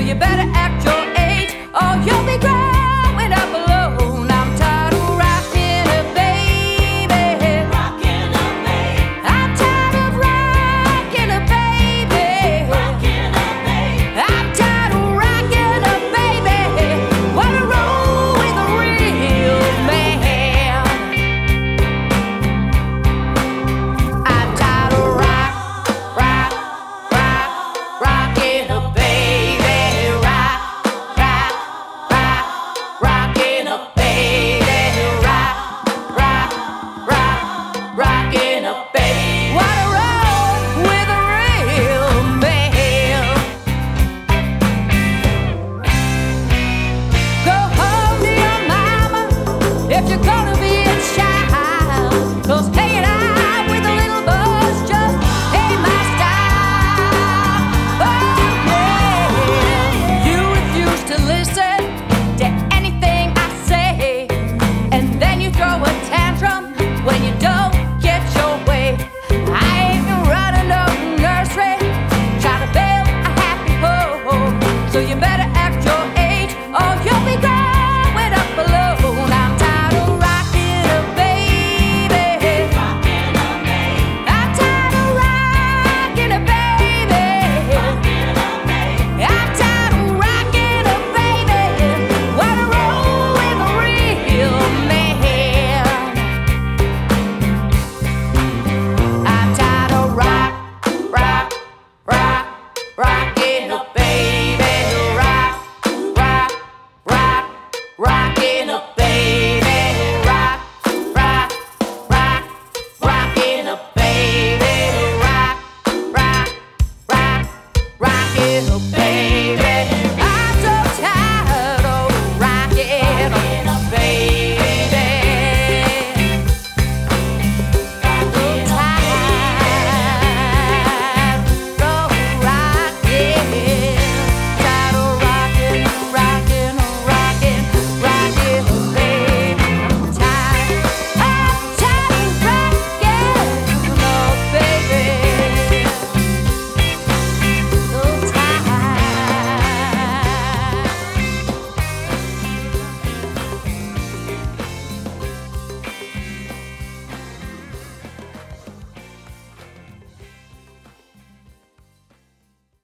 you better act your age, or you'll be growing up alone. I'm tired of rocking a baby, Rockin' a baby, I'm tired of rocking a baby, rockin' a baby. I'm tired of rocking a baby. Wanna roll with a real man. I'm tired of rocking a baby, rocking a baby, rocking a baby. Wanna roll with a real man. Go home to your mama if you're gonna be a child, 'cause hanging out with a little boy's just ain't my style. Oh yeah, you refuse to listen to anything I say, and then you throw a tantrum when you don't get your way. I ain't running no nursery, trying to build a happy home, so you better